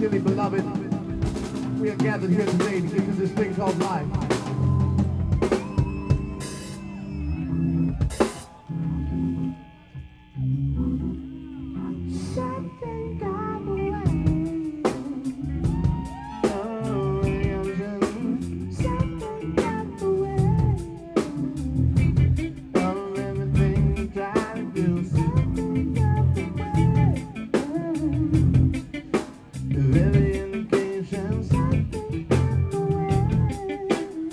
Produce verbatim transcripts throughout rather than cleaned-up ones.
dearly beloved, we are gathered here today to get to this thing called life. Something got away. Oh, something got away. Of everything we try to do. Something got away. Every indication, something got away.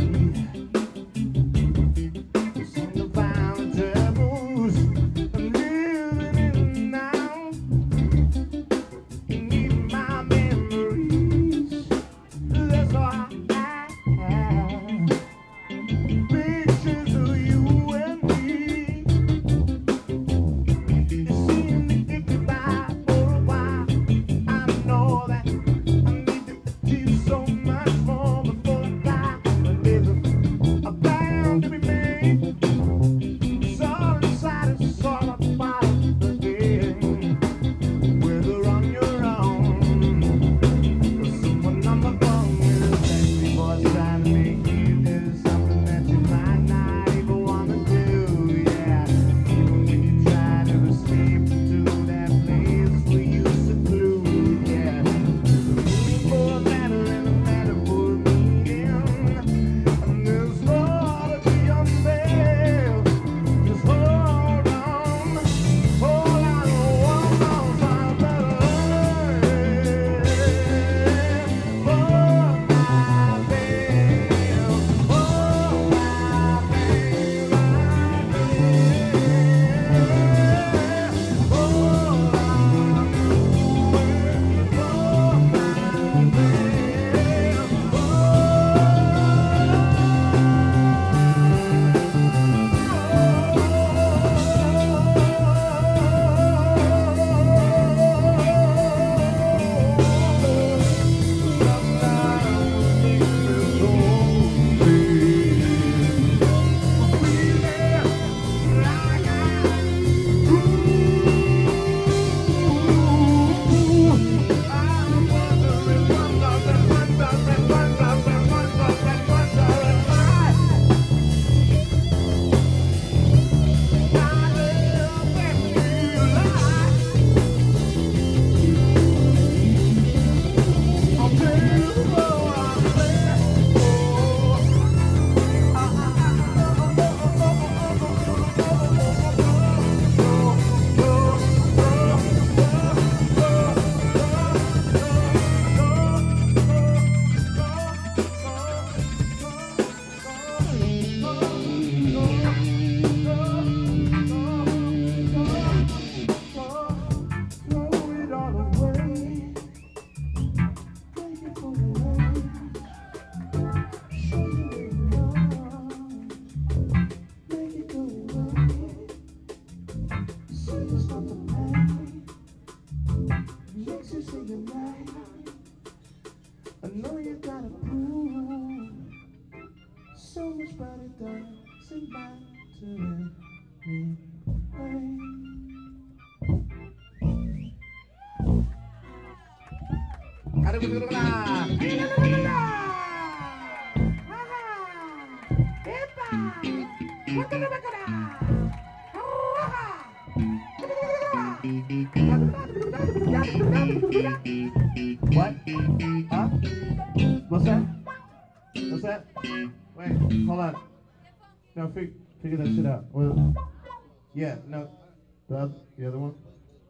What? Huh? What's that? What's that? Wait, hold on. No, fig figure that shit out. Well, yeah, no. The, oth- the other one?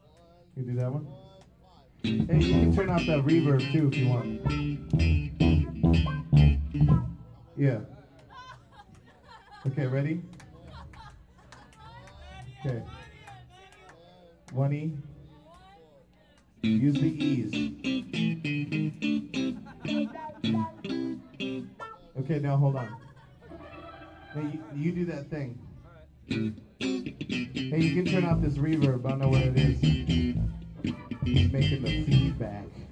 You do that one? Hey, you can turn off that reverb too if you want. Yeah. Okay, ready? Okay. One E. Use the E's. Okay, now hold on. Hey, you, you do that thing. Hey, you can turn off this reverb. I don't know what it is. He's making the feedback.